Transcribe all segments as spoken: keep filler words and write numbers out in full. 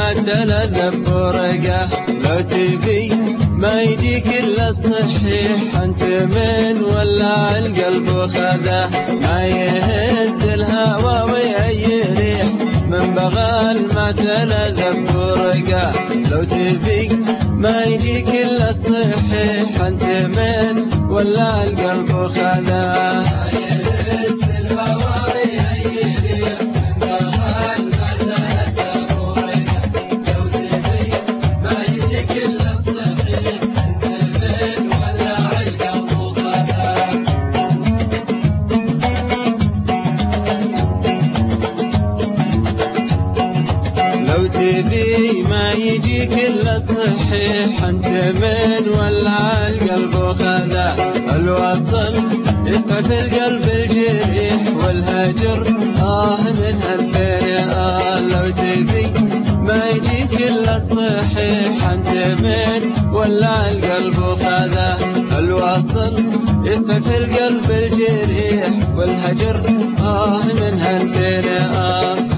ما تلذذ برقه. لو تبي ما يجيك إلا الصحيح أنت من ولع القلب وخذه. ما يهز الهوى ويهي ريح من بغال ما تلذذ برقه. لو تبي ما يجيك إلا الصحيح أنت من ولع القلب وخذه. لو تبي ما يجيك إلا الصحيح أنت من ولع القلب وخذه. الوصل يسعف القلب الجريح والهجر آه من هالفرقة. لو تبي ما يجيك إلا الصحيح أنت من ولع القلب وخذه. الوصل يسعف القلب الجريح والهجر آه من هالفرقة.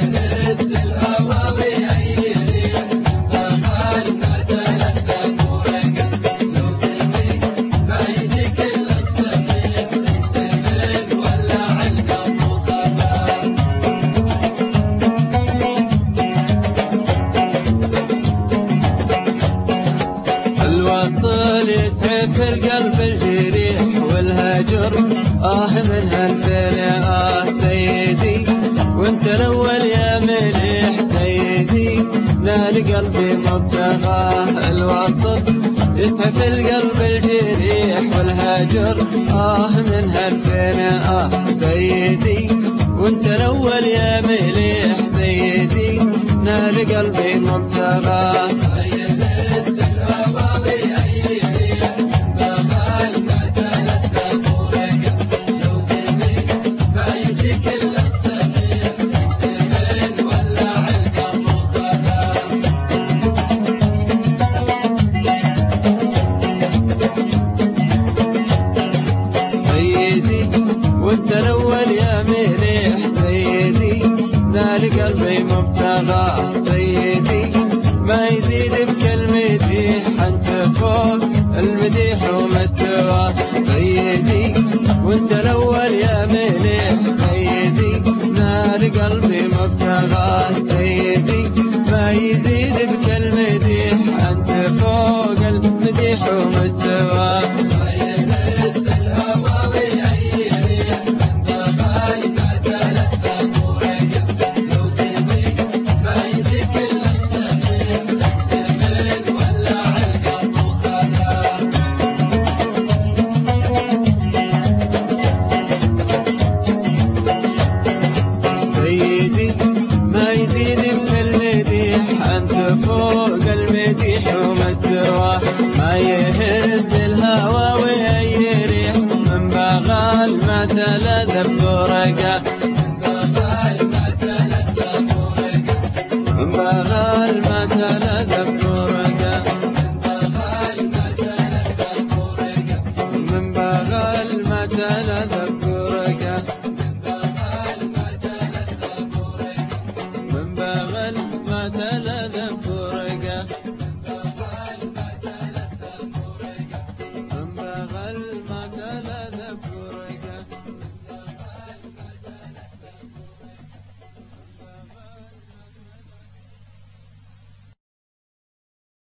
الوصل يسعف القلب الجريح والهجر آه من هالفرقة. سيدي وانت الأول يا مليح سيدي نال قلبي مبتغاه. الوصل يسعف القلب الجريح والهجر آه من هالفرقة. سيدي وانت الأول يا مليح سيدي نال قلبي مبتغاه. وانت الأول يا مليح سيدي نال قلبي مبتغاه. سيدي ما يزيد بكالمديح أنت فوق المديح ومستوى. سيدي وانت الأول يا مليح سيدي نال قلبي مبتغاه.